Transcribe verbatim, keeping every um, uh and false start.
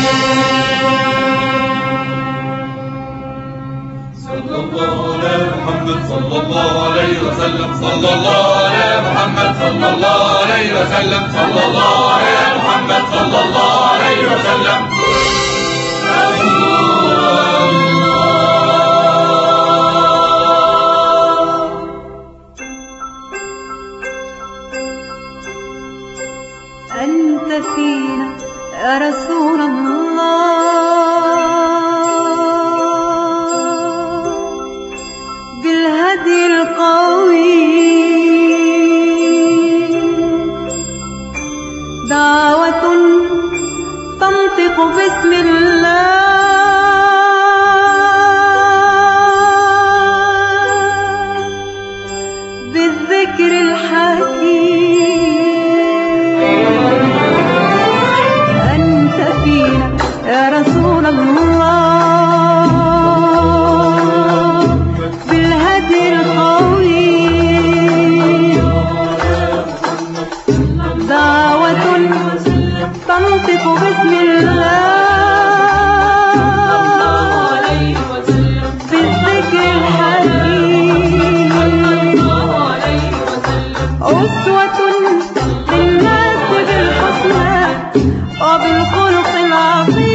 صلى الله عليه وسلم صلى الله على محمد صلى الله عليه وسلم صلى الله على محمد صلى الله عليه وسلم. أنت فينا يا رسول الله بالهدي القوي، دعوة تنطق باسم الله بالذكر الحكيم. أنت فينا يا رسول الله بالهدي القوي، دعوة تنطق باسم الله بالذكر الحكيم. أسوة للناس بالحسنى وبالخلق العظيم.